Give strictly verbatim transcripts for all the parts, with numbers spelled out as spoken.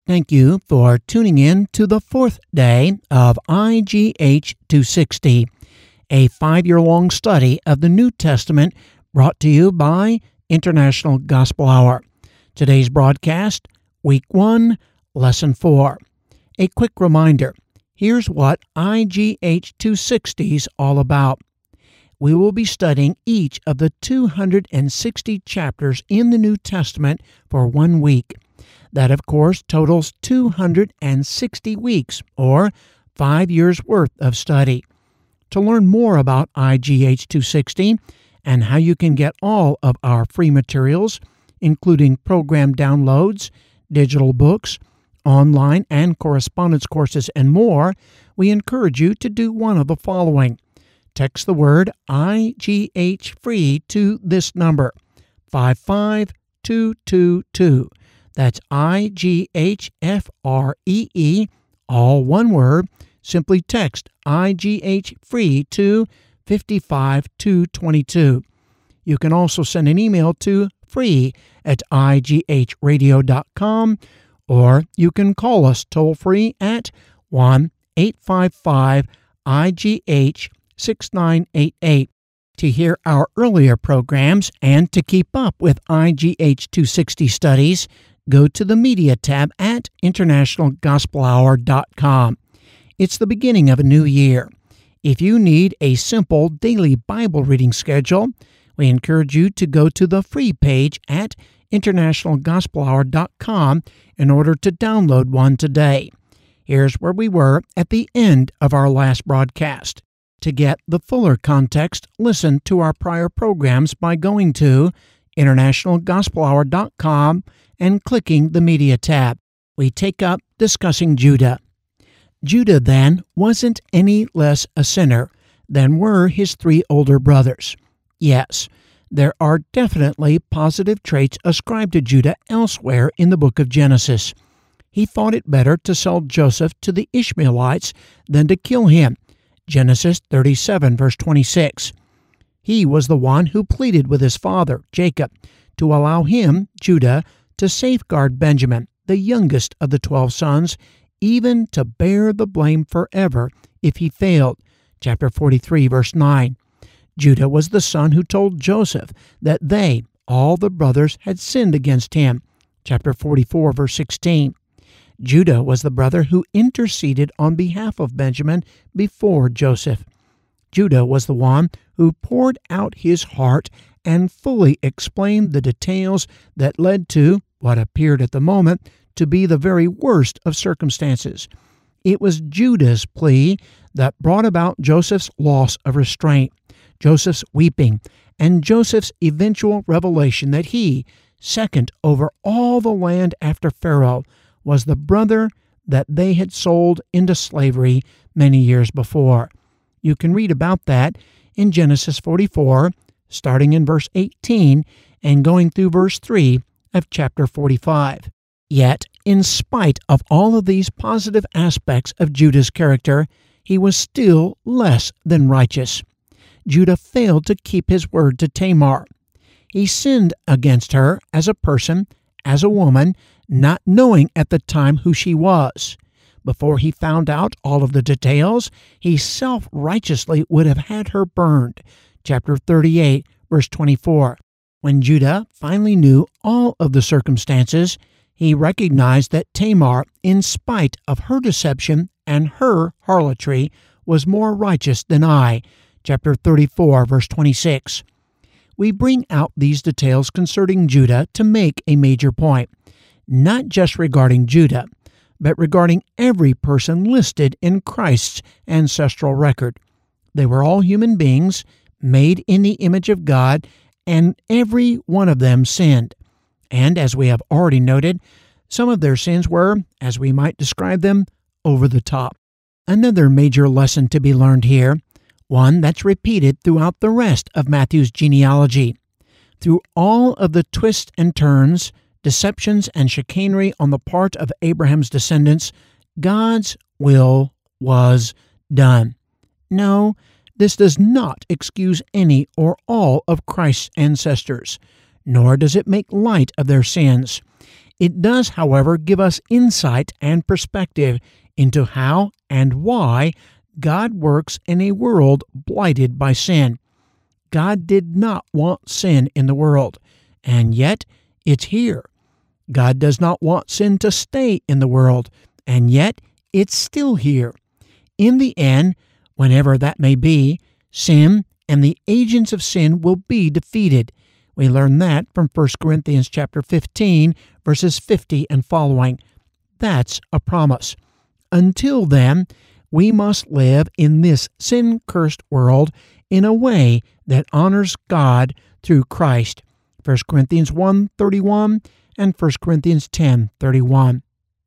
Thank you for tuning in to the fourth day of I G H two sixty, a five-year-long study of the New Testament brought to you by International Gospel Hour. Today's broadcast, Week one, Lesson four. A quick reminder, here's what I G H two sixty is all about. We will be studying each of the two hundred sixty chapters in the New Testament for one week. That, of course, totals two hundred sixty weeks, or five years' worth of study. To learn more about I G H two sixty and how you can get all of our free materials, including program downloads, digital books, online and correspondence courses, and more, we encourage you to do one of the following. Text the word I G H free to this number, five five two two two. That's I G H F R E E, all one word. Simply text I G H free to five five two two two. You can also send an email to free at I G H radio dot com, or you can call us toll free at one eight five five I G H six nine eight eight. To hear our earlier programs and to keep up with I G H two sixty studies, go to the Media tab at international gospel hour dot com. It's the beginning of a new year. If you need a simple daily Bible reading schedule, we encourage you to go to the free page at international gospel hour dot com in order to download one today. Here's where we were at the end of our last broadcast. To get the fuller context, listen to our prior programs by going to international gospel hour dot com and clicking the Media tab. We take up discussing Judah. Judah, then, wasn't any less a sinner than were his three older brothers. Yes, there are definitely positive traits ascribed to Judah elsewhere in the book of Genesis. He thought it better to sell Joseph to the Ishmaelites than to kill him. Genesis thirty-seven, verse twenty-six. He was the one who pleaded with his father, Jacob, to allow him, Judah, to safeguard Benjamin, the youngest of the twelve sons, even to bear the blame forever if he failed. Chapter forty-three, verse nine. Judah was the son who told Joseph that they, all the brothers, had sinned against him. Chapter forty-four, verse sixteen. Judah was the brother who interceded on behalf of Benjamin before Joseph. Judah was the one who poured out his heart and fully explained the details that led to what appeared at the moment to be the very worst of circumstances. It was Judah's plea that brought about Joseph's loss of restraint, Joseph's weeping, and Joseph's eventual revelation that he, second over all the land after Pharaoh, was the brother that they had sold into slavery many years before. You can read about that in Genesis forty-four, starting in verse eighteen and going through verse three of chapter forty-five. Yet, in spite of all of these positive aspects of Judah's character, he was still less than righteous. Judah failed to keep his word to Tamar. He sinned against her as a person, as a woman, not knowing at the time who she was. Before he found out all of the details, he self-righteously would have had her burned. Chapter thirty-eight, verse twenty-four. When Judah finally knew all of the circumstances, he recognized that Tamar, in spite of her deception and her harlotry, was more righteous than I. Chapter thirty-four, verse twenty-six. We bring out these details concerning Judah to make a major point, not just regarding Judah, but regarding every person listed in Christ's ancestral record. They were all human beings, made in the image of God, and every one of them sinned. And as we have already noted, some of their sins were, as we might describe them, over the top. Another major lesson to be learned here, one that's repeated throughout the rest of Matthew's genealogy. Through all of the twists and turns, deceptions and chicanery on the part of Abraham's descendants, God's will was done. No, this does not excuse any or all of Christ's ancestors, nor does it make light of their sins. It does, however, give us insight and perspective into how and why God works in a world blighted by sin. God did not want sin in the world, and yet it's here. God does not want sin to stay in the world, and yet it's still here. In the end, whenever that may be, sin and the agents of sin will be defeated. We learn that from First Corinthians chapter fifteen, verses fifty and following. That's a promise. Until then, we must live in this sin-cursed world in a way that honors God through Christ. First Corinthians one thirty-one and First Corinthians ten thirty-one.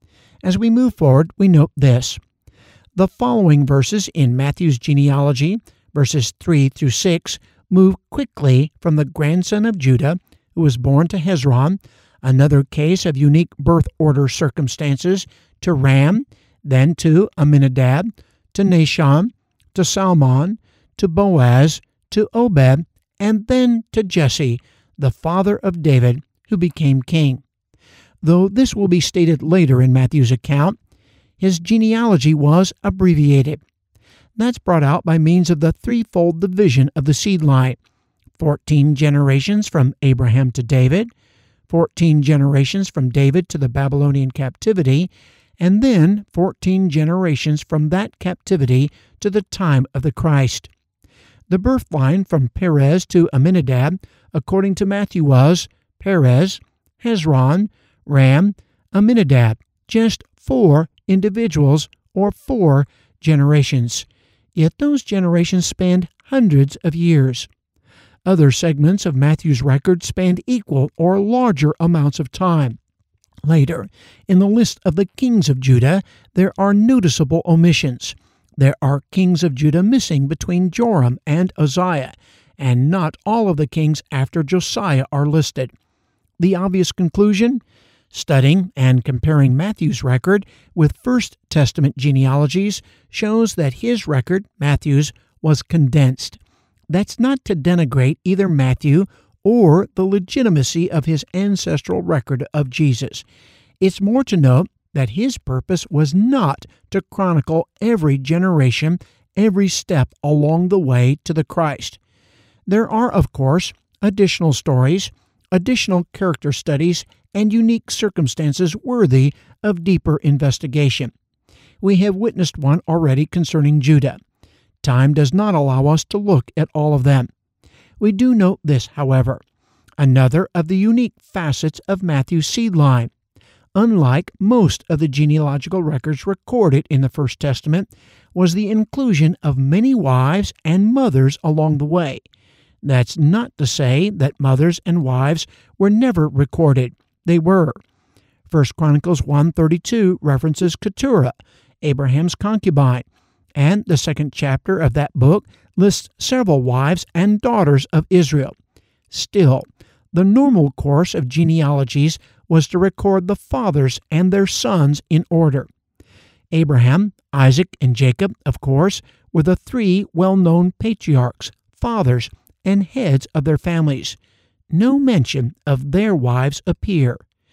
As we move forward, we note this. The following verses in Matthew's genealogy, verses three through six, move quickly from the grandson of Judah, who was born to Hezron, another case of unique birth order circumstances, to Ram, then to Amminadab, to Nahshon, to Salmon, to Boaz, to Obed, and then to Jesse, the father of David, who became king. Though this will be stated later in Matthew's account, his genealogy was abbreviated. That's brought out by means of the threefold division of the seed line: fourteen generations from Abraham to David, fourteen generations from David to the Babylonian captivity, and then fourteen generations from that captivity to the time of the Christ. The birth line from Perez to Amminadab, according to Matthew, was Perez, Hezron, Ram, Amminadab, just four individuals or four generations. Yet those generations spanned hundreds of years. Other segments of Matthew's record spanned equal or larger amounts of time. Later, in the list of the kings of Judah, there are noticeable omissions. There are kings of Judah missing between Joram and Uzziah, and not all of the kings after Josiah are listed. The obvious conclusion? Studying and comparing Matthew's record with First Testament genealogies shows that his record, Matthew's, was condensed. That's not to denigrate either Matthew or the legitimacy of his ancestral record of Jesus. It's more to note that his purpose was not to chronicle every generation, every step along the way to the Christ. There are, of course, additional stories, additional character studies, and unique circumstances worthy of deeper investigation. We have witnessed one already concerning Judah. Time does not allow us to look at all of them. We do note this, however, another of the unique facets of Matthew's seed line. Unlike most of the genealogical records recorded in the First Testament, was the inclusion of many wives and mothers along the way. That's not to say that mothers and wives were never recorded. They were. First Chronicles one thirty-two references Keturah, Abraham's concubine, and the second chapter of that book lists several wives and daughters of Israel. Still, the normal course of genealogies was to record the fathers and their sons in order. Abraham, Isaac, and Jacob, of course, were the three well-known patriarchs, fathers, and heads of their families. No mention of their wives appear.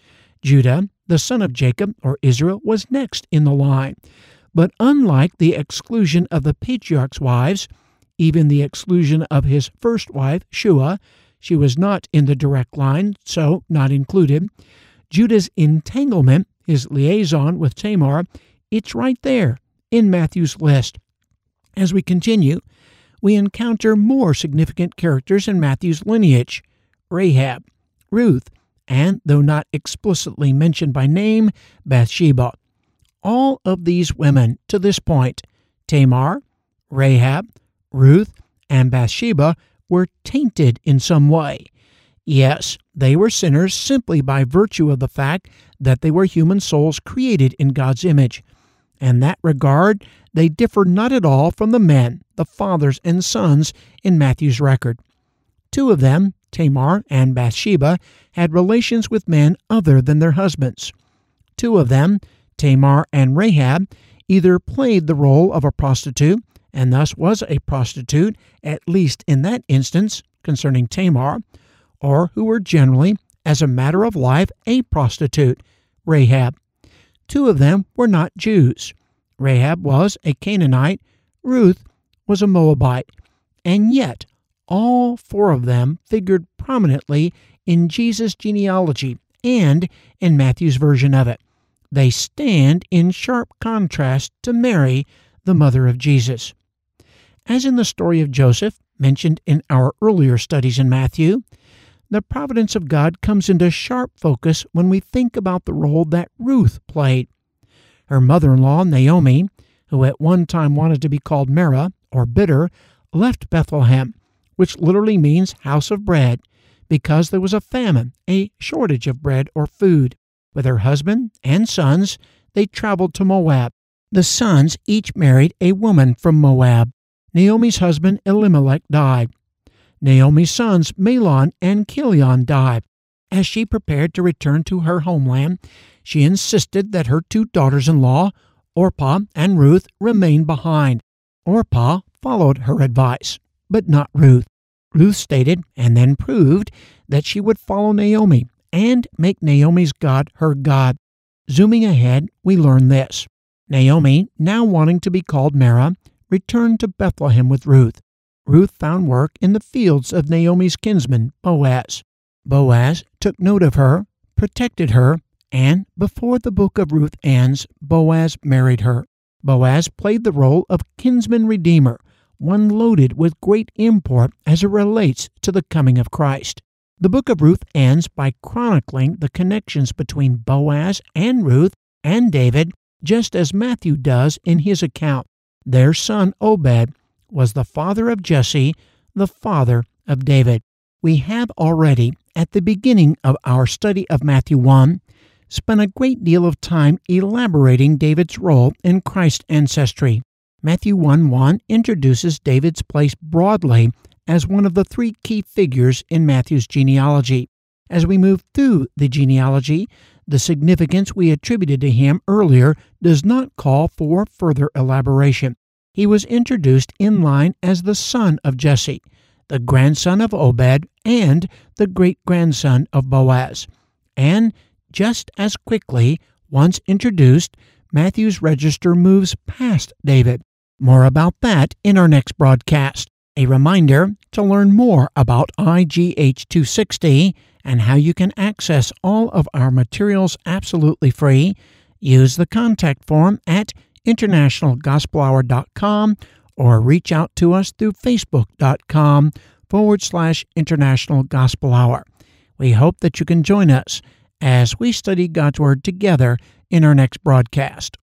Judah, the son of Jacob, or Israel, was next in the line. But unlike the exclusion of the patriarch's wives, even the exclusion of his first wife, Shua, she was not in the direct line, so not included. Judah's entanglement, his liaison with Tamar, it's right there in Matthew's list. As we continue, we encounter more significant characters in Matthew's lineage: Rahab, Ruth, and, though not explicitly mentioned by name, Bathsheba. All of these women to this point, Tamar, Rahab, Ruth, and Bathsheba, were tainted in some way. Yes, they were sinners simply by virtue of the fact that they were human souls created in God's image. In that regard, they differ not at all from the men, the fathers and sons, in Matthew's record. Two of them, Tamar and Bathsheba, had relations with men other than their husbands. Two of them, Tamar and Rahab, either played the role of a prostitute, and thus was a prostitute, at least in that instance concerning Tamar, or who were generally, as a matter of life, a prostitute, Rahab. Two of them were not Jews. Rahab was a Canaanite, Ruth was a Moabite, and yet all four of them figured prominently in Jesus' genealogy and in Matthew's version of it. They stand in sharp contrast to Mary, the mother of Jesus. As in the story of Joseph, mentioned in our earlier studies in Matthew, the providence of God comes into sharp focus when we think about the role that Ruth played. Her mother-in-law, Naomi, who at one time wanted to be called Mara, or bitter, left Bethlehem, which literally means house of bread, because there was a famine, a shortage of bread or food. With her husband and sons, they traveled to Moab. The sons each married a woman from Moab. Naomi's husband Elimelech died. Naomi's sons Mahlon and Chilion died. As she prepared to return to her homeland, she insisted that her two daughters-in-law, Orpah and Ruth, remain behind. Orpah followed her advice, but not Ruth. Ruth stated and then proved that she would follow Naomi and make Naomi's God her God. Zooming ahead, we learn this. Naomi, now wanting to be called Mara, returned to Bethlehem with Ruth. Ruth found work in the fields of Naomi's kinsman, Boaz. Boaz took note of her, protected her, and before the book of Ruth ends, Boaz married her. Boaz played the role of kinsman redeemer, one loaded with great import as it relates to the coming of Christ. The book of Ruth ends by chronicling the connections between Boaz and Ruth and David, just as Matthew does in his account. Their son Obed was the father of Jesse, the father of David. We have already, at the beginning of our study of Matthew one, spent a great deal of time elaborating David's role in Christ's ancestry. Matthew one one introduces David's place broadly as one of the three key figures in Matthew's genealogy. As we move through the genealogy, the significance we attributed to him earlier does not call for further elaboration. He was introduced in line as the son of Jesse, the grandson of Obed, and the great-grandson of Boaz. And just as quickly, once introduced, Matthew's register moves past David. More about that in our next broadcast. A reminder to learn more about I G H two sixty and how you can access all of our materials absolutely free, use the contact form at international gospel hour dot com or reach out to us through facebook.com forward slash international gospel hour. We hope that you can join us as we study God's Word together in our next broadcast.